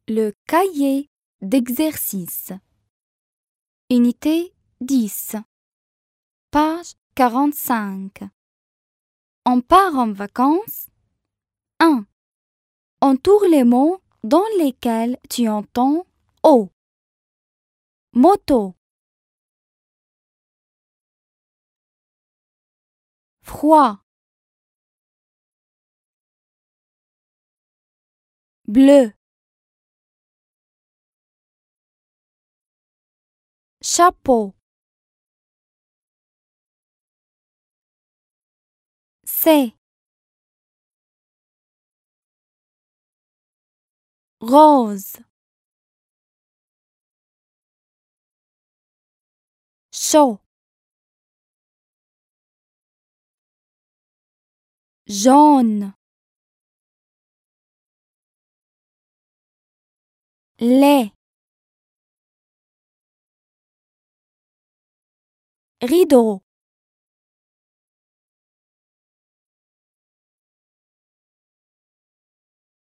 Le cahier d'exercice. Unité 10. Page 45. On part en vacances. 1. Entoure les mots dans lesquels tu entends eau. Moto. Froid. Bleu. Chapeau. C. Rose. Chaud. Jaune. Lait. Rideau.